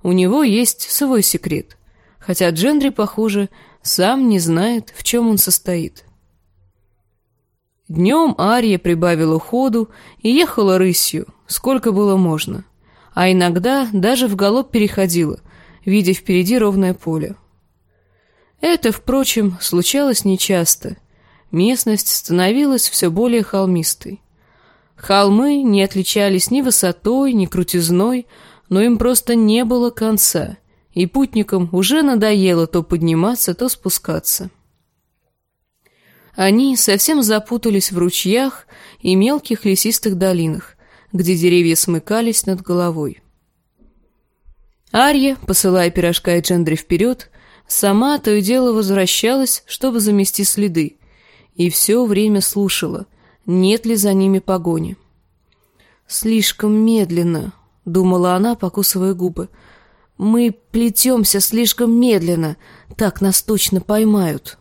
у него есть свой секрет, хотя Джендри, похоже, сам не знает, в чем он состоит. Днем Ария прибавила ходу и ехала рысью, сколько было можно, а иногда даже в галоп переходила, видя впереди ровное поле. Это, впрочем, случалось нечасто. Местность становилась все более холмистой. Холмы не отличались ни высотой, ни крутизной, но им просто не было конца, и путникам уже надоело то подниматься, то спускаться. Они совсем запутались в ручьях и мелких лесистых долинах, где деревья смыкались над головой. Арья, посылая пирожка и Джендри вперед, сама то и дело возвращалась, чтобы замести следы, и все время слушала, нет ли за ними погони. «Слишком медленно», — думала она, покусывая губы. «Мы плетемся слишком медленно, так нас точно поймают».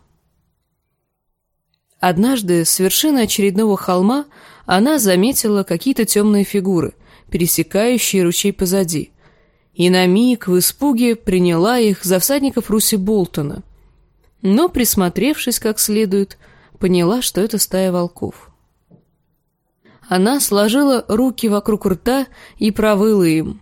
Однажды с вершины очередного холма она заметила какие-то темные фигуры, пересекающие ручей позади, и на миг в испуге приняла их за всадников Руси Болтона, но, присмотревшись как следует, поняла, что это стая волков. Она сложила руки вокруг рта и провыла им: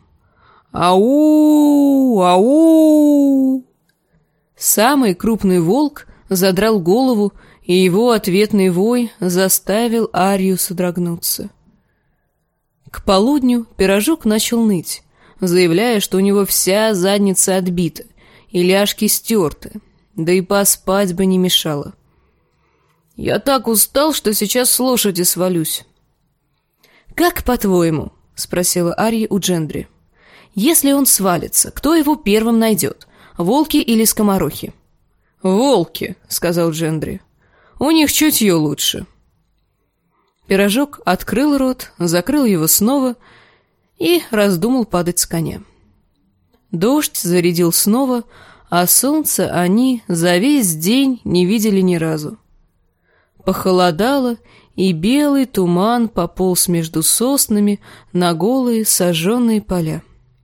«Ау! Ау!» Самый крупный волк задрал голову, и его ответный вой заставил Арию содрогнуться. К полудню пирожок начал ныть, заявляя, что у него вся задница отбита и ляжки стерты, да и поспать бы не мешало. «Я так устал, что сейчас с лошади свалюсь». «Как по-твоему?» — спросила Ария у Джендри. «Если он свалится, кто его первым найдет, волки или скоморохи?» «Волки», — сказал Джендри. «У них чутье лучше». Пирожок открыл рот, закрыл его снова и раздумал падать с коня. Дождь зарядил снова, а солнце они за весь день не видели ни разу. Похолодало, и белый туман пополз между соснами на голые сожженные поля.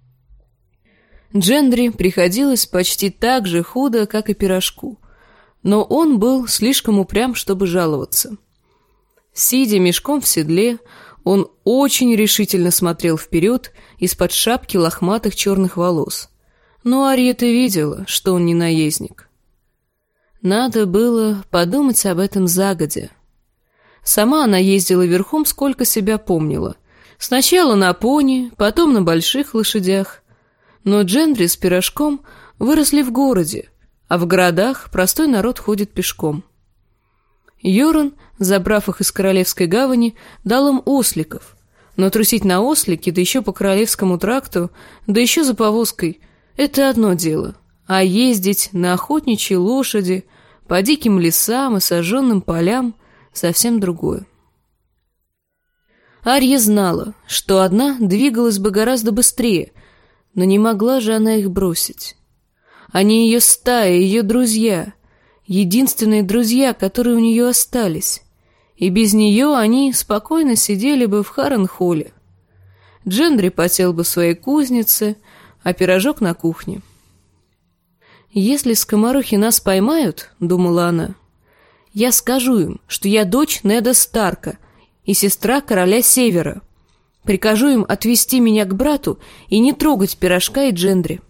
Джендри приходилось почти так же худо, как и пирожку, но он был слишком упрям, чтобы жаловаться. Сидя мешком в седле, он очень решительно смотрел вперед из-под шапки лохматых черных волос, но Ария-то видела, что он не наездник. Надо было подумать об этом загодя. Сама она ездила верхом, сколько себя помнила. Сначала на пони, потом на больших лошадях. Но Джендри с пирожком выросли в городе, а в городах простой народ ходит пешком. Йоран, забрав их из Королевской гавани, дал им осликов. Но трусить на ослике, да еще по Королевскому тракту, да еще за повозкой — это одно дело. А ездить на охотничьей лошади по диким лесам и сожженным полям — совсем другое. Ария знала, что одна двигалась бы гораздо быстрее, но не могла же она их бросить. Они ее стая, ее друзья, единственные друзья, которые у нее остались, и без нее они спокойно сидели бы в Харренхолле. Джендри потел бы в своей кузнице, а пирожок на кухне. «Если скоморохи нас поймают, — думала она, — я скажу им, что я дочь Неда Старка и сестра короля Севера. Прикажу им отвезти меня к брату и не трогать пирожка и Джендри».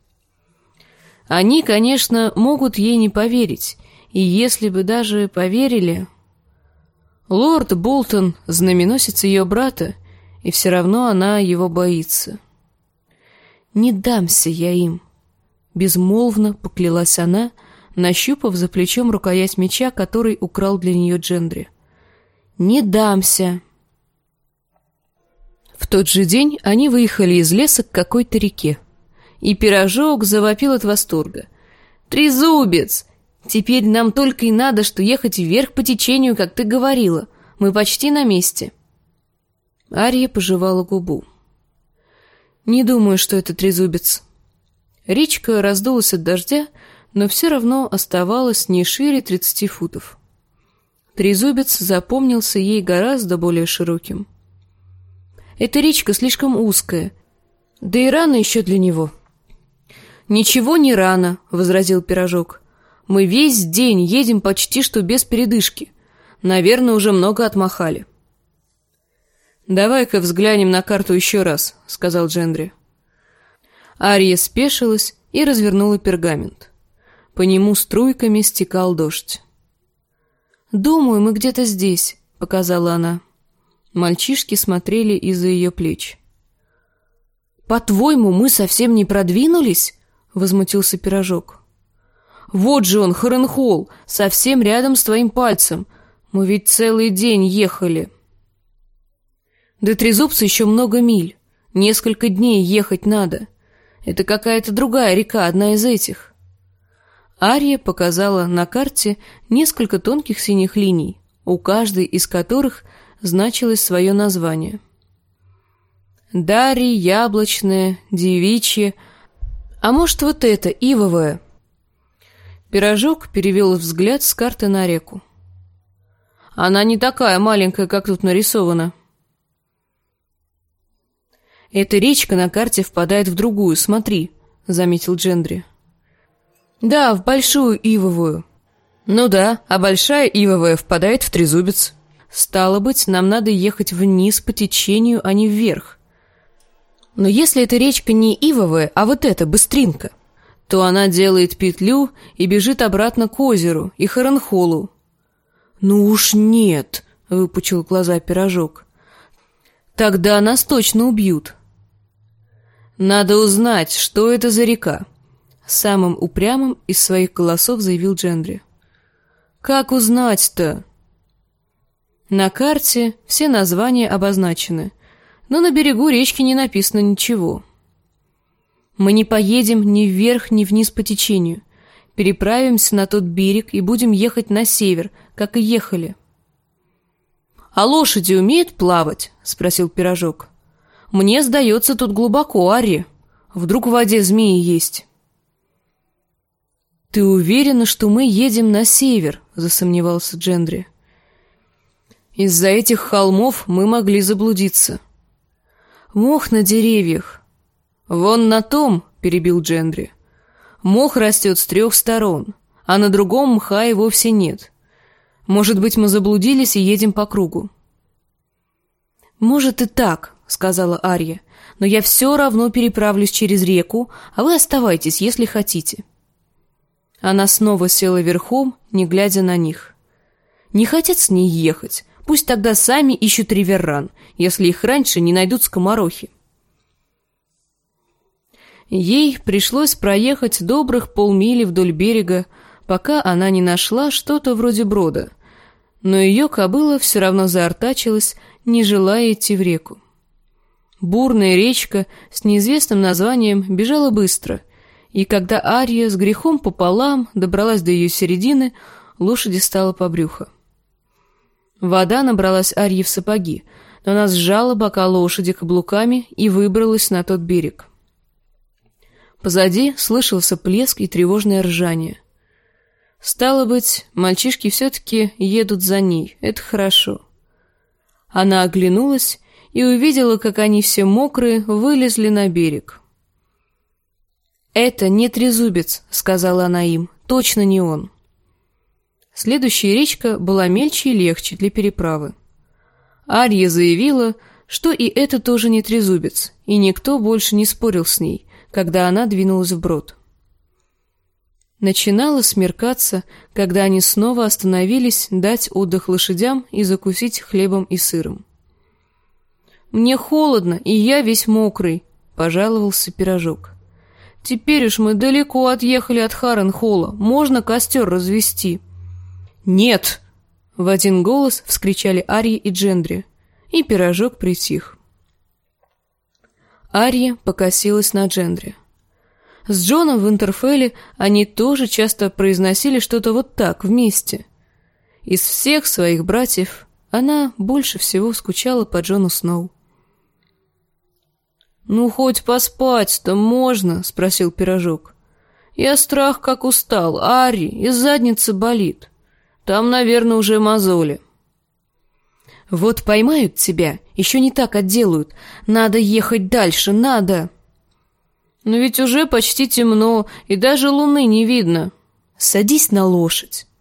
Они, конечно, могут ей не поверить, и если бы даже поверили... Лорд Болтон — знаменосец ее брата, и все равно она его боится. «Не дамся я им», — безмолвно поклялась она, нащупав за плечом рукоять меча, который украл для нее Джендри. «Не дамся!» В тот же день они выехали из леса к какой-то реке, и пирожок завопил от восторга. «Трезубец! Теперь нам только и надо, что ехать вверх по течению, как ты говорила. Мы почти на месте». Ария пожевала губу. «Не думаю, что это трезубец». Речка раздулась от дождя, но все равно оставалась не шире 30 футов. Трезубец запомнился ей гораздо более широким. «Эта речка слишком узкая, да и рано еще для него». «Ничего не рано», — возразил Пирожок. «Мы весь день едем почти что без передышки. Наверное, уже много отмахали». «Давай-ка взглянем на карту еще раз», — сказал Джендри. Ария спешилась и развернула пергамент. По нему струйками стекал дождь. «Думаю, мы где-то здесь», — показала она. Мальчишки смотрели из-за ее плеч. «По-твоему, мы совсем не продвинулись?» — возмутился Пирожок. «Вот же он, Харенхолл, совсем рядом с твоим пальцем. Мы ведь целый день ехали». «До Трезубца еще много миль. Несколько дней ехать надо. Это какая-то другая река, одна из этих». Ария показала на карте несколько тонких синих линий, у каждой из которых значилось свое название. Дарья, Яблочная, Девичья, а может, вот это, Ивовая. Пирожок перевел взгляд с карты на реку. «Она не такая маленькая, как тут нарисована». «Эта речка на карте впадает в другую, смотри», — заметил Джендри. «Да, в Большую Ивовую». «Ну да, а Большая Ивовая впадает в Трезубец. Стало быть, нам надо ехать вниз по течению, а не вверх. Но если эта речка не Ивовая, а вот эта, Быстринка, то она делает петлю и бежит обратно к озеру и Харенхоллу». «Ну уж нет», — выпучил глаза Пирожок. «Тогда нас точно убьют». «Надо узнать, что это за река», — самым упрямым из своих голосов заявил Джендри. «Как узнать-то?» На карте все названия обозначены, но на берегу речки не написано ничего. «Мы не поедем ни вверх, ни вниз по течению. Переправимся на тот берег и будем ехать на север, как и ехали». «А лошади умеют плавать?» — спросил Пирожок. «Мне сдается, тут глубоко, Арри. Вдруг в воде змеи есть». «Ты уверена, что мы едем на север?» — засомневался Джендри. «Из-за этих холмов мы могли заблудиться». «Мох на деревьях». «Вон на том», — перебил Джендри. «Мох растет с 3 сторон, а на другом мха и вовсе нет. Может быть, мы заблудились и едем по кругу». «Может и так», — сказала Ария, «но я все равно переправлюсь через реку, а вы оставайтесь, если хотите». Она снова села верхом, не глядя на них. Не хотят с ней ехать, пусть тогда сами ищут Риверран, если их раньше не найдут скоморохи. Ей пришлось проехать добрых полмили вдоль берега, пока она не нашла что-то вроде брода, но ее кобыла все равно заортачилась, не желая идти в реку. Бурная речка с неизвестным названием бежала быстро, и когда Ария с грехом пополам добралась до ее середины, лошади стало по брюхо. Вода набралась Арье в сапоги, но она сжала бока лошади каблуками и выбралась на тот берег. Позади слышался плеск и тревожное ржание. Стало быть, мальчишки все-таки едут за ней, это хорошо. Она оглянулась и увидела, как они все мокрые вылезли на берег. «Это не Трезубец», — сказала она им, — «точно не он». Следующая речка была мельче и легче для переправы. Арья заявила, что и это тоже не Трезубец, и никто больше не спорил с ней, когда она двинулась вброд. Начинало смеркаться, когда они снова остановились дать отдых лошадям и закусить хлебом и сыром. «Мне холодно, и я весь мокрый», — пожаловался Пирожок. «Теперь уж мы далеко отъехали от Харенхолла, можно костер развести». «Нет!» — в один голос вскричали Арья и Джендри, и Пирожок притих. Арья покосилась на Джендри. С Джоном в Интерфелле они тоже часто произносили что-то вот так, вместе. Из всех своих братьев она больше всего скучала по Джону Сноу. «Ну, хоть поспать-то можно?» — спросил Пирожок. «Я страх как устал, Арри, и задница болит. Там, наверное, уже мозоли». «Вот поймают тебя, еще не так отделают. Надо ехать дальше, надо!» «Но ведь уже почти темно, и даже луны не видно». «Садись на лошадь».